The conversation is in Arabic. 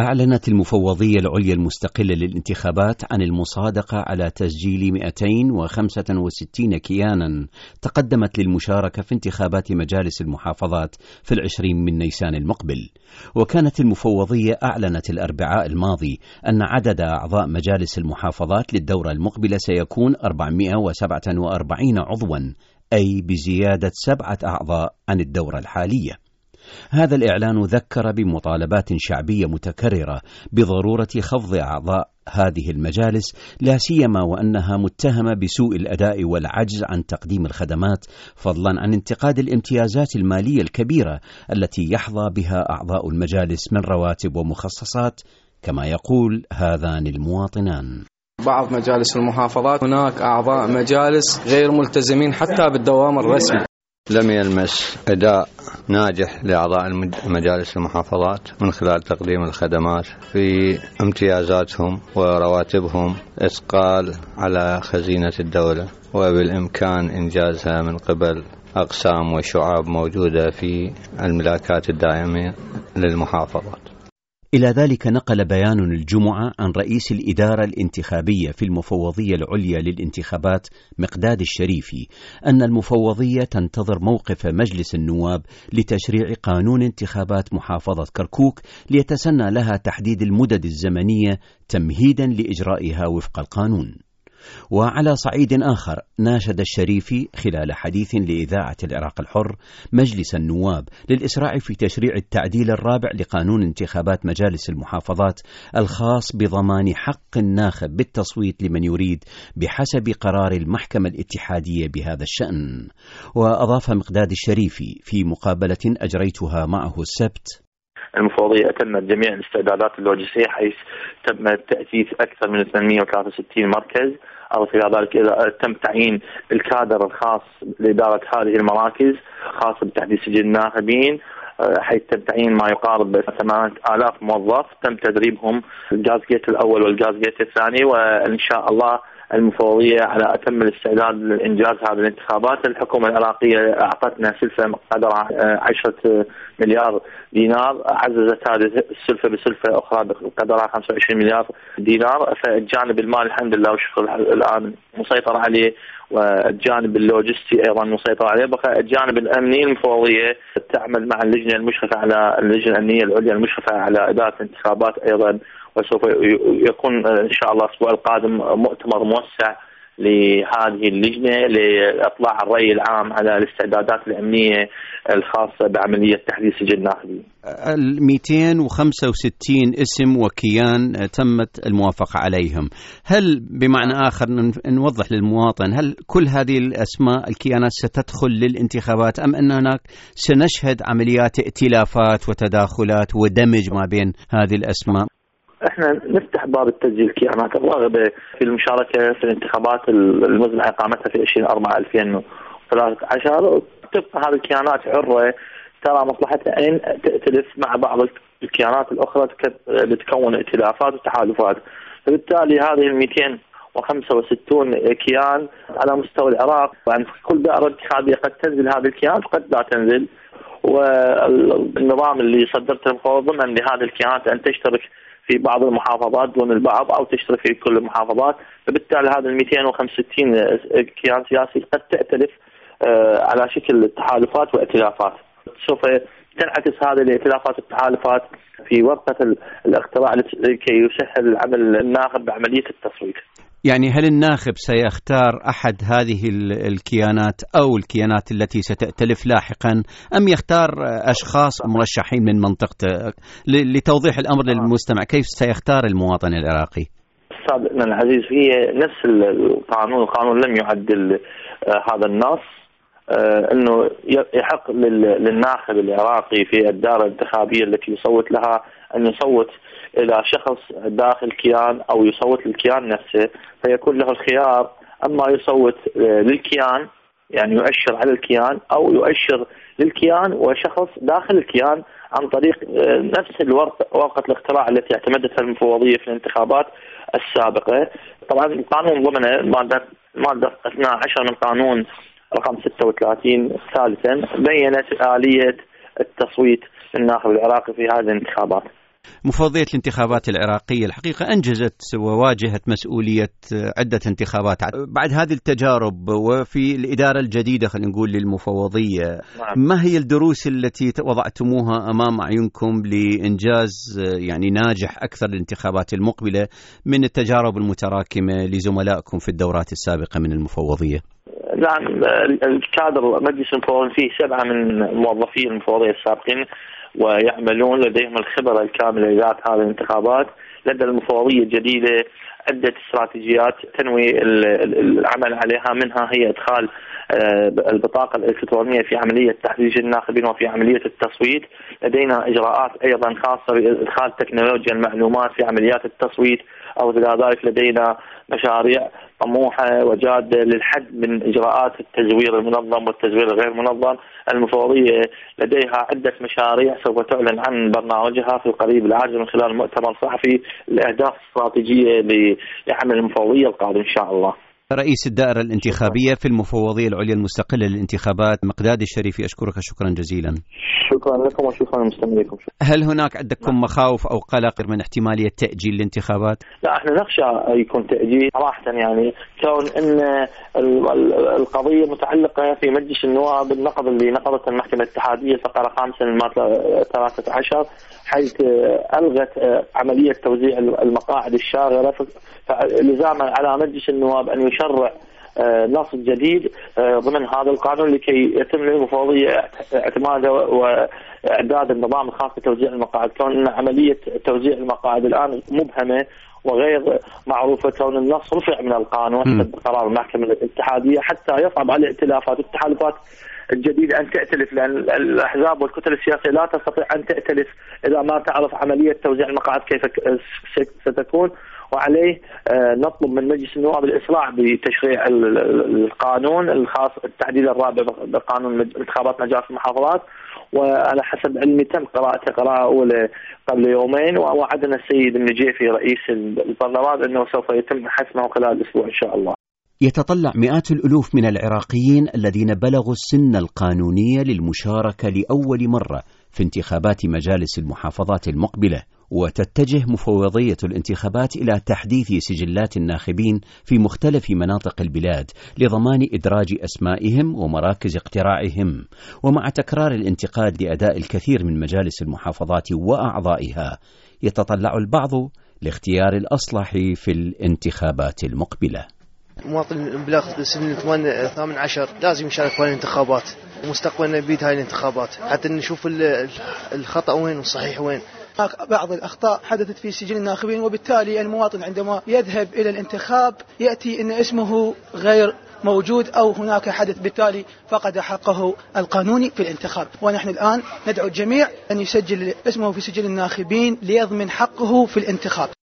أعلنت المفوضية العليا المستقلة للانتخابات عن المصادقة على تسجيل 265 كيانا تقدمت للمشاركة في انتخابات مجالس المحافظات في 20 من نيسان المقبل. وكانت المفوضية أعلنت الأربعاء الماضي أن عدد أعضاء مجالس المحافظات للدورة المقبلة سيكون 447 عضوا، أي بزيادة 7 أعضاء عن الدورة الحالية. هذا الإعلان ذكر بمطالبات شعبية متكررة بضرورة خفض أعضاء هذه المجالس، لا سيما وأنها متهمة بسوء الأداء والعجز عن تقديم الخدمات، فضلا عن انتقاد الامتيازات المالية الكبيرة التي يحظى بها أعضاء المجالس من رواتب ومخصصات، كما يقول هذان المواطنان. بعض مجالس المحافظات هناك أعضاء مجالس غير ملتزمين حتى بالدوام الرسمي. لم يلمس أداء ناجح لأعضاء مجالس المحافظات من خلال تقديم الخدمات في امتيازاتهم ورواتبهم، إثقال على خزينة الدولة، وبالإمكان إنجازها من قبل أقسام وشعاب موجودة في الملاكات الدائمة للمحافظات. إلى ذلك نقل بيان الجمعة عن رئيس الإدارة الانتخابية في المفوضية العليا للانتخابات مقداد الشريفي أن المفوضية تنتظر موقف مجلس النواب لتشريع قانون انتخابات محافظة كركوك ليتسنى لها تحديد المدد الزمنية تمهيدا لإجرائها وفق القانون. وعلى صعيد آخر ناشد الشريفي خلال حديث لإذاعة العراق الحر مجلس النواب للإسراع في تشريع التعديل الرابع لقانون انتخابات مجالس المحافظات الخاص بضمان حق الناخب بالتصويت لمن يريد بحسب قرار المحكمة الاتحادية بهذا الشأن. وأضاف مقداد الشريفي في مقابلة أجريتها معه السبت: المفوضية أتمت جميع الاستعدادات اللوجستية، حيث تم تأسيس أكثر من 863 مركز. أضف إلى ذلك تم تعيين الكادر الخاص لإدارة هذه المراكز خاصة بتحديث سجل الناخبين، حيث تم تعيين ما يقارب 8000 موظف تم تدريبهم الجاز جيت الأول والجاز جيت الثاني. وإن شاء الله المفوضية على أتم الاستعداد لإنجاز هذه الانتخابات. الحكومة العراقية أعطتنا سلفة قدرها 10 مليار دينار، عززت هذه السلفة بسلفة أخرى بقدرها 25 مليار دينار. فالجانب المالي الحمد لله والشكر الآن مسيطر عليه، والجانب اللوجستي أيضا مسيطر عليه. بقى الجانب الأمني المفوضية تعمل مع اللجنة المشرفة على اللجنة الأمنية العليا المشرفة على إدارة الانتخابات أيضا، وسوف يكون إن شاء الله الأسبوع القادم مؤتمر موسع لهذه اللجنة لإطلاع الرأي العام على الاستعدادات الأمنية الخاصة بعملية تحديث سجل الناخبين. 265 اسم وكيان تمت الموافقة عليهم، هل بمعنى آخر نوضح للمواطن، هل كل هذه الأسماء الكيانات ستدخل للانتخابات أم أن هناك سنشهد عمليات ائتلافات وتداخلات ودمج ما بين هذه الأسماء؟ احنا نفتح باب التسجيل الكيانات الراغبة في المشاركة في الانتخابات المزمع إقامتها في 20/4/2013. تبقى هذه الكيانات حرة ترى مصلحتها أن تأتلف مع بعض الكيانات الأخرى لتكون ائتلافات وتحالفات. فبالتالي هذه 265 كيان على مستوى العراق، يعني كل دائرة انتخابية قد تنزل هذه الكيانات وقد لا تنزل. والنظام اللي صدرته المفوضية ضمن لهذه الكيانات أن تشترك في بعض المحافظات دون البعض أو تشترك في كل المحافظات. فبالتالي هذا 265 كيان سياسي قد تأتلف على شكل تحالفات وائتلافات. سوف تنعكس هذه الائتلافات والتحالفات في ورقة الاقتراع لكي يسهل العمل الناخب بعملية التصويت. يعني هل الناخب سيختار أحد هذه الكيانات أو الكيانات التي ستأتلف لاحقا، أم يختار أشخاص مرشحين من منطقته؟ لتوضيح الأمر للمستمع، كيف سيختار المواطن العراقي؟ سابقنا العزيز، هي نفس القانون لم يعدل هذا النص، أنه يحق للناخب العراقي في الدائرة الانتخابية التي يصوت لها أن يصوت إلى شخص داخل كيان أو يصوت للكيان نفسه، فيكون له الخيار أما يصوت للكيان يعني يؤشر على الكيان، أو يؤشر للكيان وشخص داخل الكيان عن طريق نفس ورقة الاقتراع التي اعتمدتها المفوضية في الانتخابات السابقة. طبعا القانون ضمن مادة 12 من قانون رقم 36 ثالثا بيّنت آلية التصويت الناخب العراقي في هذه الانتخابات. مفوضية الانتخابات العراقية الحقيقة أنجزت وواجهت مسؤولية عدة انتخابات بعد هذه التجارب، وفي الإدارة الجديدة خلينا نقول للمفوضية. ما هي الدروس التي وضعتموها أمام أعينكم لإنجاز يعني ناجح أكثر للانتخابات المقبلة من التجارب المتراكمة لزملائكم في الدورات السابقة من المفوضية؟ نعم، الكادر مجلس المفوضين فيه 7 من موظفي المفوضية السابقين ويعملون لديهم الخبرة الكاملة لإدارة هذه الانتخابات. لدى المفوضية الجديدة عدة استراتيجيات تنوي العمل عليها، منها هي إدخال البطاقة الإلكترونية في عملية تحديد الناخبين وفي عملية التصويت. لدينا إجراءات أيضا خاصة بإدخال تكنولوجيا المعلومات في عمليات التصويت، أو ذلك لدينا مشاريع طموحة وجادة للحد من إجراءات التزوير المنظم والتزوير الغير منظم. المفوضية لديها عدة مشاريع سوف تعلن عن برنامجها في القريب العاجل من خلال مؤتمر صحفي الأهداف الاستراتيجية لعمل المفوضية القادم إن شاء الله. رئيس الدائرة الانتخابية في المفوضية العليا المستقلة للانتخابات مقداد الشريفي، أشكرك شكرا جزيلا. شكرا لكم وشكرا لمستمعيكم. هل هناك عندكم مخاوف أو قلق من احتمالية تأجيل الانتخابات؟ لا، احنا نخشى يكون تأجيل صراحة، يعني كون ان القضية متعلقة في مجلس النواب، النقض اللي نقضته المحكمة الاتحادية الفقرة 5 المادة 13 حيث ألغت عملية توزيع المقاعد الشاغرة، فلزاما على مجلس النواب أن يشرع نص جديد ضمن هذا القانون لكي يتم للمفوضية اعتماده وإعداد النظام الخاص بتوزيع المقاعد. كون عملية توزيع المقاعد الآن مبهمة وغير معروفة، كون النص رفع من القانون حسب قرار المحكمة الاتحادية حتى يصعب على الائتلافات والتحالفات الجديدة أن تأتلف، لأن الأحزاب والكتل السياسية لا تستطيع أن تأتلف إذا ما تعرف عملية توزيع المقاعد كيف ستكون. وعليه نطلب من مجلس النواب الإسراع بتشريع القانون الخاص التعديل الرابع بقانون انتخابات مجالس المحافظات، وعلى حسب علمي تم قراءة أولى قبل يومين، ووعدنا السيد النجيفي رئيس البرلمان أنه سوف يتم حسمه خلال الأسبوع إن شاء الله. يتطلع مئات الألوف من العراقيين الذين بلغوا السن القانونية للمشاركة لأول مرة في انتخابات مجالس المحافظات المقبلة، وتتجه مفوضية الانتخابات إلى تحديث سجلات الناخبين في مختلف مناطق البلاد لضمان إدراج أسمائهم ومراكز اقتراعهم. ومع تكرار الانتقاد لأداء الكثير من مجالس المحافظات وأعضائها، يتطلع البعض لاختيار الأصلح في الانتخابات المقبلة. مواطن بلغ سن 18 لازم يشارك في الانتخابات، ومستقبلنا بيد هاي الانتخابات حتى نشوف الخطأ وين والصحيح وين. بعض الأخطاء حدثت في سجل الناخبين، وبالتالي المواطن عندما يذهب إلى الانتخاب يأتي أن اسمه غير موجود أو هناك حدث، بالتالي فقد حقه القانوني في الانتخاب. ونحن الآن ندعو الجميع أن يسجل اسمه في سجل الناخبين ليضمن حقه في الانتخاب.